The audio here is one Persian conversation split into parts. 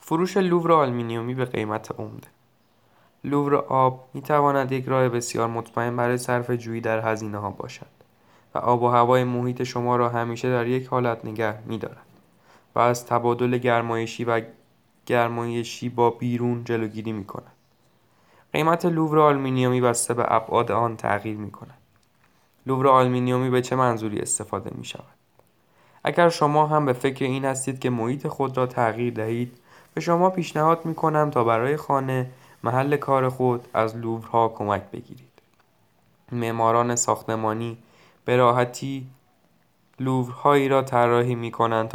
فروش لوور آلومینیومی به قیمت عمده. لوور آب می تواند یک راه بسیار مطمئن برای صرفه‌جویی در هزینه‌ها باشد و آب و هوای محیط شما را همیشه در یک حالت نگه می دارد و از تبادل گرمایشی با بیرون جلوگیری می کند. قیمت لوور آلومینیومی بسته به ابعاد آن تغییر می کند. لوور آلومینیومی به چه منظوری استفاده می شود؟ اگر شما هم به فکر این هستید که محیط خود را تغییر دهید، به شما پیشنهاد می کنم تا برای خانه، محل کار خود از لوورها کمک بگیرید. معماران ساختمانی به راحتی لوورهایی را طراحی می کنند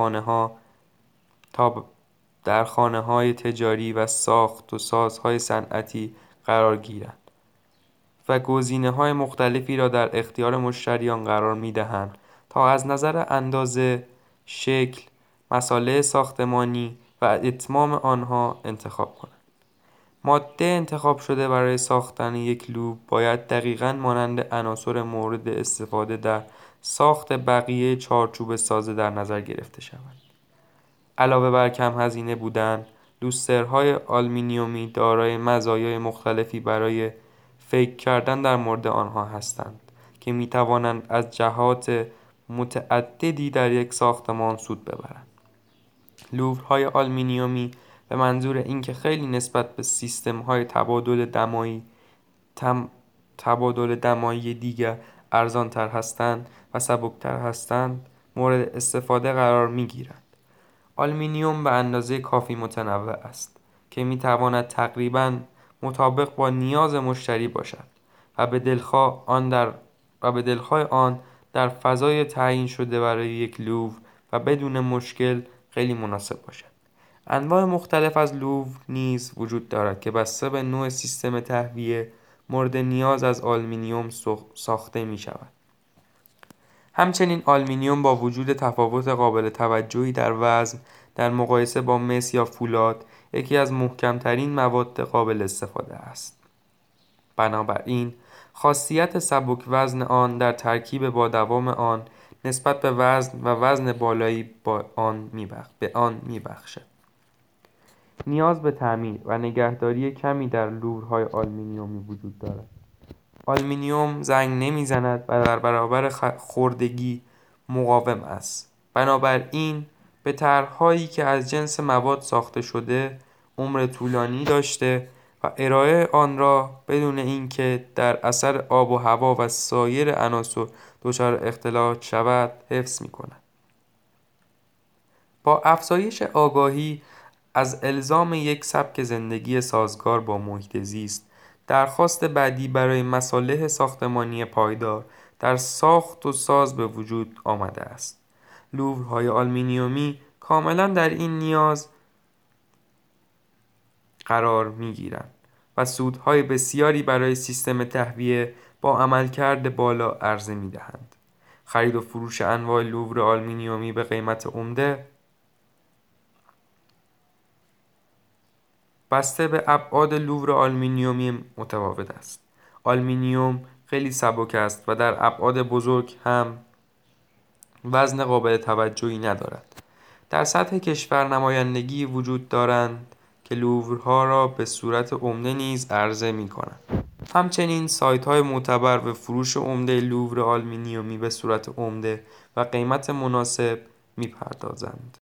در خانه‌های تجاری و ساخت و سازهای صنعتی قرار گیرند و گزینه‌های مختلفی را در اختیار مشتریان قرار می‌دهند تا از نظر اندازه، شکل، مصالح ساختمانی و اتمام آنها انتخاب کنند. ماده انتخاب شده برای ساختن یک لوب باید دقیقاً مانند عناصر مورد استفاده در ساخت بقیه چارچوب سازه در نظر گرفته شود. علاوه بر کم هزینه بودن، لوسترهای آلومینیومی دارای مزایای مختلفی برای فکر کردن در مورد آنها هستند که می توانند از جهات متعددی در یک ساختمان سود ببرند. لوورهای آلومینیومی به منظور اینکه خیلی نسبت به سیستم‌های تبادل دمایی دیگر ارزان‌تر هستند و سبکتر هستند، مورد استفاده قرار می‌گیرند. آلومینیوم به اندازه کافی متنوع است که می‌تواند تقریباً مطابق با نیاز مشتری باشد و به دلخواه آن در فضای تعیین شده برای یک لوور و بدون مشکل خیلی مناسب باشد. انواع مختلف از لوور نیز وجود دارد که بسته به نوع سیستم تهویه مورد نیاز از آلومینیوم ساخته می شود. همچنین آلومینیوم با وجود تفاوت قابل توجهی در وزن در مقایسه با مس یا فولاد یکی از محکم‌ترین مواد قابل استفاده است. بنابراین خاصیت سبک وزن آن در ترکیب با دوام آن نسبت به وزن و وزن بالایی به آن می‌بخشد. نیاز به تعمیر و نگهداری کمی در لوورهای آلومینیومی وجود دارد. آلومینیوم زنگ نمی‌زند و در برابر خوردگی مقاوم است. بنابراین به طرح‌هایی که از جنس مواد ساخته شده عمر طولانی داشته و ارائه آن را بدون اینکه در اثر آب و هوا و سایر عناصر دچار اختلال شود حفظ می‌کند. با افزایش آگاهی از الزام یک سبک زندگی سازگار با محیط زیست، درخواست بعدی برای مصالح ساختمانی پایدار در ساخت و ساز به وجود آمده است. لوورهای آلومینیومی کاملا در این نیاز قرار می‌گیرند و سودهای بسیاری برای سیستم تهویه با عملکرد بالا عرضه می‌دهند. خرید و فروش انواع لوور آلومینیومی به قیمت عمده بسته به ابعاد لوور آلومینیومی متفاوت است. آلومینیوم خیلی سبک است و در ابعاد بزرگ هم وزن قابل توجهی ندارد. در سطح کشور نمایندگی وجود دارند که لوورها را به صورت عمده نیز عرضه می‌کنند. همچنین سایت‌های معتبر به فروش عمده لوور آلومینیومی به صورت عمده و قیمت مناسب می‌پردازند.